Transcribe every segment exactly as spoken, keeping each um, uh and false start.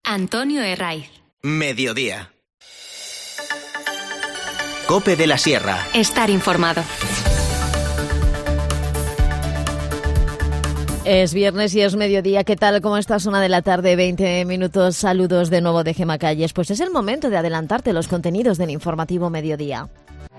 Antonio Herraiz. Mediodía. COPE de la Sierra. Estar informado. Es viernes y es mediodía. ¿Qué tal? ¿Cómo estás? Una de la tarde, veinte minutos. Saludos de nuevo de Gemma Calles. Pues es el momento de adelantarte los contenidos del informativo Mediodía.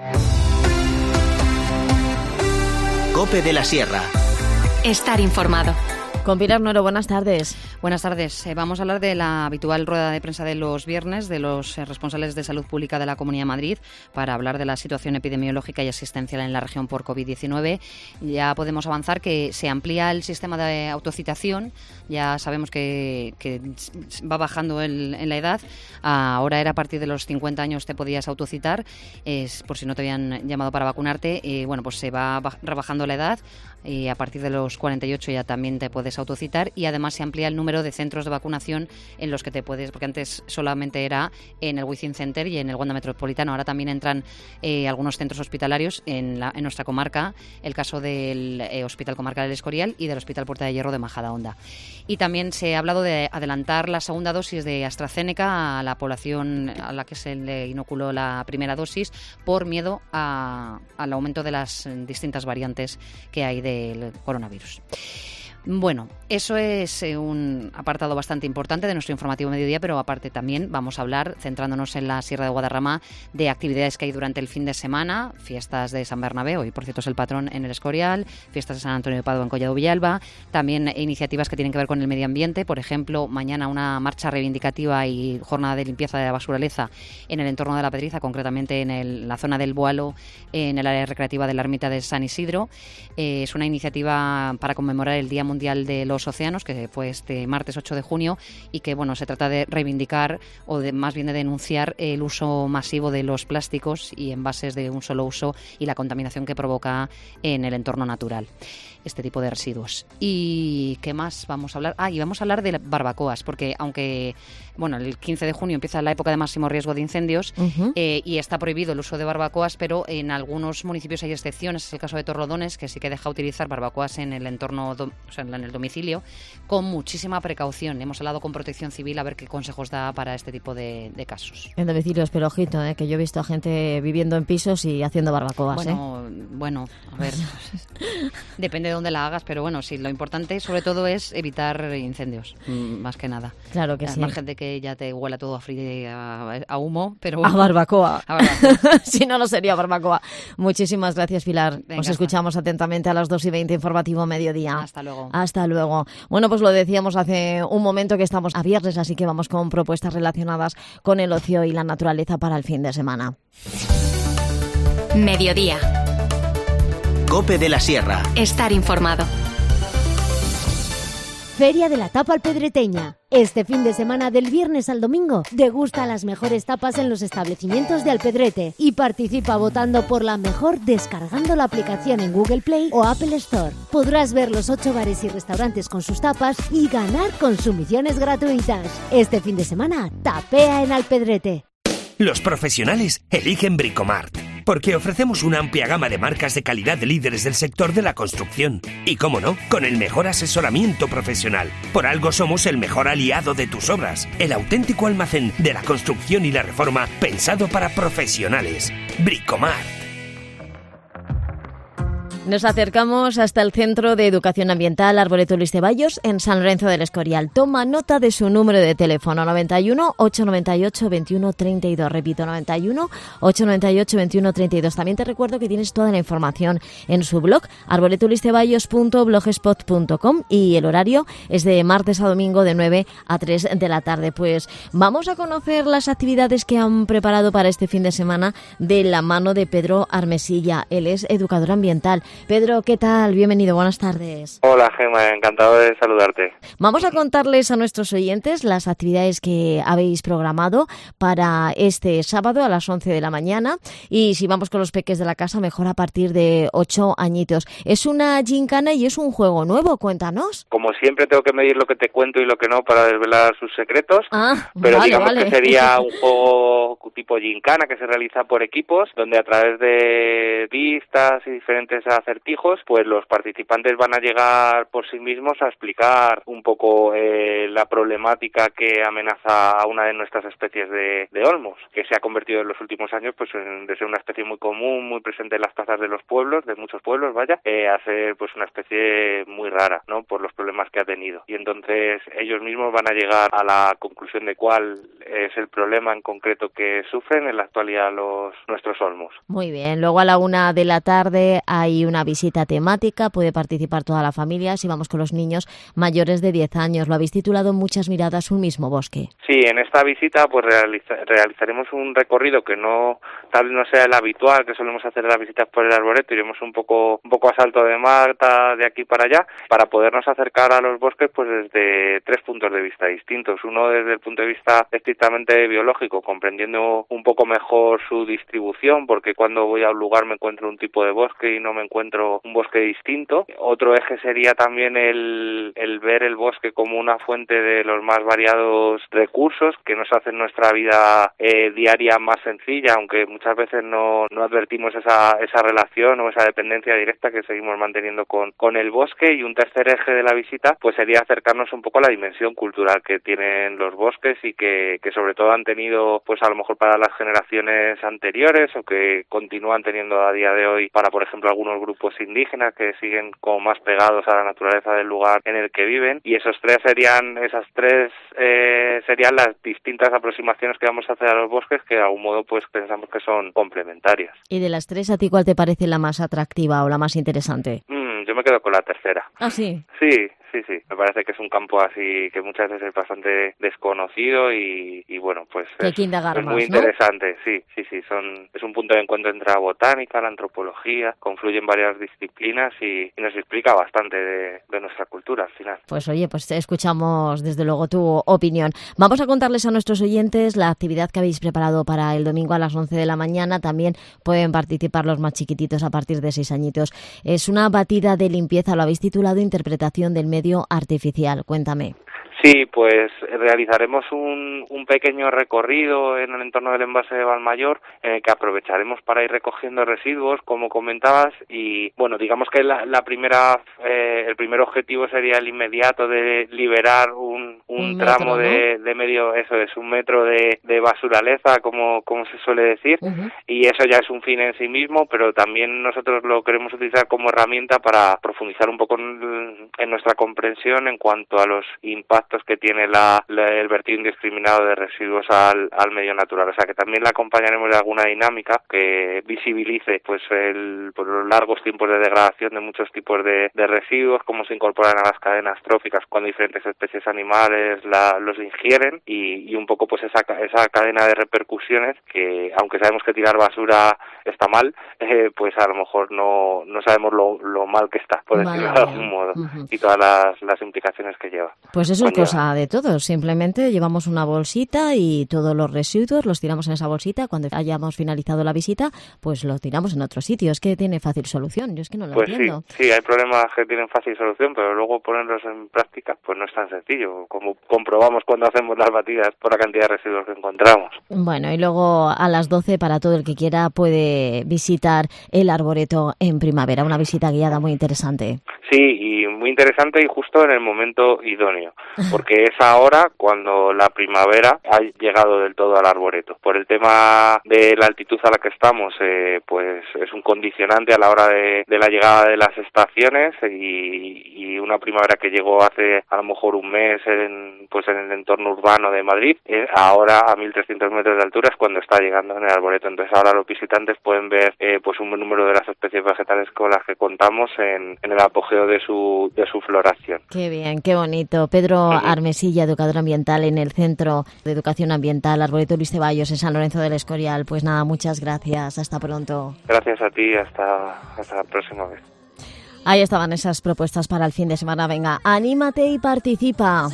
COPE de la Sierra. Estar informado. Con Pilar Nuero, buenas tardes. Buenas tardes. Eh, vamos a hablar de la habitual rueda de prensa de los viernes de los eh, responsables de salud pública de la Comunidad de Madrid para hablar de la situación epidemiológica y asistencial en la región por covid diecinueve. Ya podemos avanzar que se amplía el sistema de autocitación. Ya sabemos que, que va bajando el, en la edad. Ahora era a partir de los cincuenta años te podías autocitar, es por si no te habían llamado para vacunarte. Y bueno, pues se va rebajando la edad y a partir de los cuarenta y ocho ya también te puedes autocitar, y además se amplía el número de centros de vacunación en los que te puedes, porque antes solamente era en el Within Center y en el Wanda Metropolitano. Ahora también entran eh, algunos centros hospitalarios en, la, en nuestra comarca, el caso del eh, Hospital Comarcal del Escorial y del Hospital Puerta de Hierro de Majadahonda. Y también se ha hablado de adelantar la segunda dosis de AstraZeneca a la población a la que se le inoculó la primera dosis por miedo a, al aumento de las distintas variantes que hay del coronavirus. Bueno, eso es eh, un apartado bastante importante de nuestro informativo mediodía, pero aparte también vamos a hablar, centrándonos en la Sierra de Guadarrama, de actividades que hay durante el fin de semana, fiestas de San Bernabé, hoy por cierto es el patrón en el Escorial, fiestas de San Antonio de Padua en Collado Villalba, también iniciativas que tienen que ver con el medio ambiente, por ejemplo, mañana una marcha reivindicativa y jornada de limpieza de la basuraleza en el entorno de la Pedriza, concretamente en el, la zona del Boalo, en el área recreativa de la ermita de San Isidro. Eh, es una iniciativa para conmemorar el Día Mundial de los Océanos, que fue este martes ocho de junio, y que bueno, se trata de reivindicar o de más bien de denunciar el uso masivo de los plásticos y envases de un solo uso y la contaminación que provoca en el entorno natural este tipo de residuos. ¿Y qué más vamos a hablar? Ah, y vamos a hablar de barbacoas, porque aunque bueno, el quince de junio empieza la época de máximo riesgo de incendios, uh-huh. eh, y está prohibido el uso de barbacoas, pero en algunos municipios hay excepciones. Es el caso de Torrelodones, que sí que deja utilizar barbacoas en el entorno, do, o sea, en el domicilio, con muchísima precaución. Hemos hablado con Protección Civil a ver qué consejos da para este tipo de, de casos. En domicilios, pero ojito, eh, que yo he visto a gente viviendo en pisos y haciendo barbacoas. Bueno, eh. bueno, a ver, depende de dónde la hagas, pero bueno, sí, lo importante sobre todo es evitar incendios, más que nada. Claro que al sí. margen de que ya te huela todo a frío, a, a humo, pero bueno. A barbacoa. A barbacoa. Si no, no sería barbacoa. Muchísimas gracias, Pilar. Venga, Os escuchamos hasta. atentamente a las dos y veinte, informativo mediodía. Hasta luego. Hasta luego. Bueno, pues lo decíamos hace un momento que estamos a viernes, así que vamos con propuestas relacionadas con el ocio y la naturaleza para el fin de semana. Mediodía. COPE de la Sierra. Estar informado. Feria de la Tapa Alpedreteña. Este fin de semana, del viernes al domingo, degusta las mejores tapas en los establecimientos de Alpedrete y participa votando por la mejor descargando la aplicación en Google Play o Apple Store. Podrás ver los ocho bares y restaurantes con sus tapas y ganar consumiciones gratuitas. Este fin de semana, tapea en Alpedrete. Los profesionales eligen Bricomart, porque ofrecemos una amplia gama de marcas de calidad de líderes del sector de la construcción. Y cómo no, con el mejor asesoramiento profesional. Por algo somos el mejor aliado de tus obras. El auténtico almacén de la construcción y la reforma pensado para profesionales. Bricomart. Nos acercamos hasta el Centro de Educación Ambiental Arboleto Luis Ceballos en San Lorenzo del Escorial. Toma nota de su número de teléfono, noventa y uno, ochocientos noventa y ocho, veintiuno treinta y dos. Repito, noventa y uno, ochocientos noventa y ocho, veintiuno treinta y dos. También te recuerdo que tienes toda la información en su blog, arboleto luis ceballos punto blogspot punto com, y el horario es de martes a domingo de nueve a tres de la tarde. Pues vamos a conocer las actividades que han preparado para este fin de semana de la mano de Pedro Armesilla. Él es educador ambiental. Pedro, ¿qué tal? Bienvenido, buenas tardes. Hola, Gemma, encantado de saludarte. Vamos a contarles a nuestros oyentes las actividades que habéis programado para este sábado a las once de la mañana, y si vamos con los peques de la casa, mejor a partir de ocho añitos. Es una gincana y es un juego nuevo, cuéntanos. Como siempre tengo que medir lo que te cuento y lo que no para desvelar sus secretos, ah, pero vale, digamos vale. que sería un juego tipo gincana que se realiza por equipos, donde a través de vistas y diferentes acertijos, pues los participantes van a llegar por sí mismos a explicar un poco eh, la problemática que amenaza a una de nuestras especies de, de olmos, que se ha convertido en los últimos años pues en, de ser una especie muy común, muy presente en las plazas de los pueblos, de muchos pueblos, vaya, eh, a ser pues una especie muy rara, ¿no?, por los problemas que ha tenido. Y entonces ellos mismos van a llegar a la conclusión de cuál es el problema en concreto que sufren en la actualidad los nuestros olmos. Muy bien, luego a la una de la tarde hay una visita temática, puede participar toda la familia, si vamos con los niños mayores de diez años. Lo habéis titulado Muchas miradas, un mismo bosque. Sí, en esta visita pues realiza, realizaremos un recorrido que no tal vez no sea el habitual que solemos hacer las visitas por el arboreto. Iremos un poco un poco a salto de mata de aquí para allá para podernos acercar a los bosques pues desde tres puntos de vista distintos. Uno desde el punto de vista estrictamente biológico, comprendiendo un poco mejor su distribución, porque cuando voy a un lugar me encuentro un tipo de bosque y no me encuentro un bosque distinto. Otro eje sería también el, el ver el bosque como una fuente de los más variados recursos que nos hacen nuestra vida eh, diaria más sencilla, aunque muchas veces no, no advertimos esa, esa relación o esa dependencia directa que seguimos manteniendo con, con el bosque. Y un tercer eje de la visita pues sería acercarnos un poco a la dimensión cultural que tienen los bosques y que, que sobre todo han tenido pues a lo mejor para las generaciones anteriores o que continúan teniendo a día de hoy para, por ejemplo, algunos grupos indígenas que siguen como más pegados a la naturaleza del lugar en el que viven. Y esos tres serían, esas tres eh, serían las distintas aproximaciones que vamos a hacer a los bosques, que de algún modo pues pensamos que son complementarias. Y de las tres, ¿a ti cuál te parece la más atractiva o la más interesante? Mm, yo me quedo con la tercera. ¿Ah, sí? Sí. Sí, sí, me parece que es un campo así que muchas veces es bastante desconocido y, y bueno, pues es, es muy más, interesante, ¿no? sí, sí, sí, son es un punto de encuentro entre la botánica, la antropología, confluyen varias disciplinas y, y nos explica bastante de, de nuestra cultura al final. Pues oye, pues escuchamos desde luego tu opinión. Vamos a contarles a nuestros oyentes la actividad que habéis preparado para el domingo a las once de la mañana. También pueden participar los más chiquititos a partir de seis añitos. Es una batida de limpieza, lo habéis titulado Interpretación del medio artificial. Cuéntame. Sí, pues realizaremos un, un pequeño recorrido en el entorno del embalse de Valmayor en el que aprovecharemos para ir recogiendo residuos, como comentabas, y bueno, digamos que la, la primera, eh, el primer objetivo sería el inmediato de liberar un, un, un tramo metro, ¿no? de, de medio, eso es, un metro de, de basuraleza, como, como se suele decir, uh-huh. Y eso ya es un fin en sí mismo, pero también nosotros lo queremos utilizar como herramienta para profundizar un poco en, en nuestra comprensión en cuanto a los impactos que tiene la, la, el vertido indiscriminado de residuos al, al medio natural. O sea que también la acompañaremos de alguna dinámica que visibilice pues el, por los largos tiempos de degradación de muchos tipos de, de residuos, cómo se incorporan a las cadenas tróficas cuando diferentes especies animales la, los ingieren y, y un poco pues esa, esa cadena de repercusiones que, aunque sabemos que tirar basura está mal, eh, pues a lo mejor no, no sabemos lo, lo mal que está, por decirlo vale, de algún modo, uh-huh. Y todas las, las implicaciones que lleva. Pues eso es cosa de todos, simplemente llevamos una bolsita y todos los residuos los tiramos en esa bolsita. Cuando hayamos finalizado la visita, pues los tiramos en otro sitio. Es que tiene fácil solución, yo es que no lo pues entiendo. Sí, sí, hay problemas que tienen fácil solución, pero luego ponerlos en práctica pues no es tan sencillo, como comprobamos cuando hacemos las batidas por la cantidad de residuos que encontramos. Bueno, y luego a las doce, para todo el que quiera, puede visitar el arboreto en primavera, una visita guiada muy interesante. Sí, y muy interesante y justo en el momento idóneo, porque es ahora cuando la primavera ha llegado del todo al arboreto. Por el tema de la altitud a la que estamos, eh, pues es un condicionante a la hora de, de la llegada de las estaciones y, y una primavera que llegó hace a lo mejor un mes en, pues en el entorno urbano de Madrid, eh, ahora a mil trescientos metros de altura es cuando está llegando en el arboreto. Entonces ahora los visitantes pueden ver eh, pues un buen número de las especies vegetales con las que contamos en, en el apogeo de su de su floración. Qué bien, qué bonito. Pedro uh-huh. Armesilla, educador ambiental en el Centro de Educación Ambiental Arboreto Luis Ceballos en San Lorenzo del Escorial. Pues nada, muchas gracias. Hasta pronto. Gracias a ti. Hasta, hasta la próxima vez. Ahí estaban esas propuestas para el fin de semana. Venga, anímate y participa.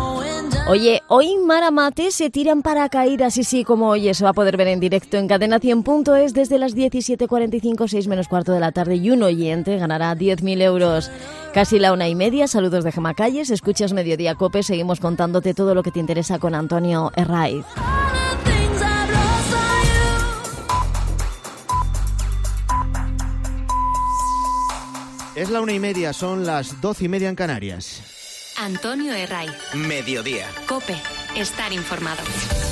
Oye, hoy Mara Mate se tiran paracaídas y sí, como hoy se va a poder ver en directo en cadena cien punto es desde las diecisiete cuarenta y cinco, seis menos cuarto de la tarde, y un oyente ganará diez mil euros. Casi la una y media, saludos de Gemma Calles, escuchas Mediodía Cope, seguimos contándote todo lo que te interesa con Antonio Herraiz. Es la una y media, son las doce y media en Canarias. Antonio Herraiz. Mediodía. COPE. Estar informado.